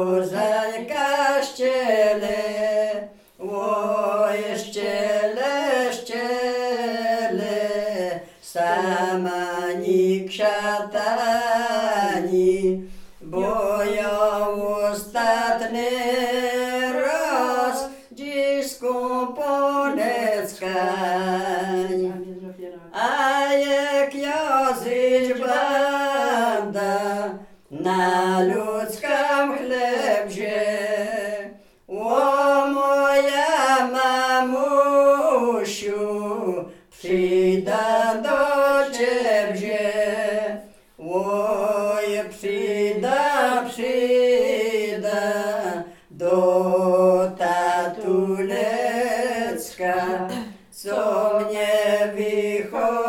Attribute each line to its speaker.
Speaker 1: Zańka ściele, oj ściele, ściele, sama ni kwiatani, bo ja ostatni raz dziś skuponeckań. A jak ja zyć banda na ludzkim chlebzie, o moja mamusiu, przyjdę do ciebie, oj przyjdę do tatulecka, co mnie wychodzi.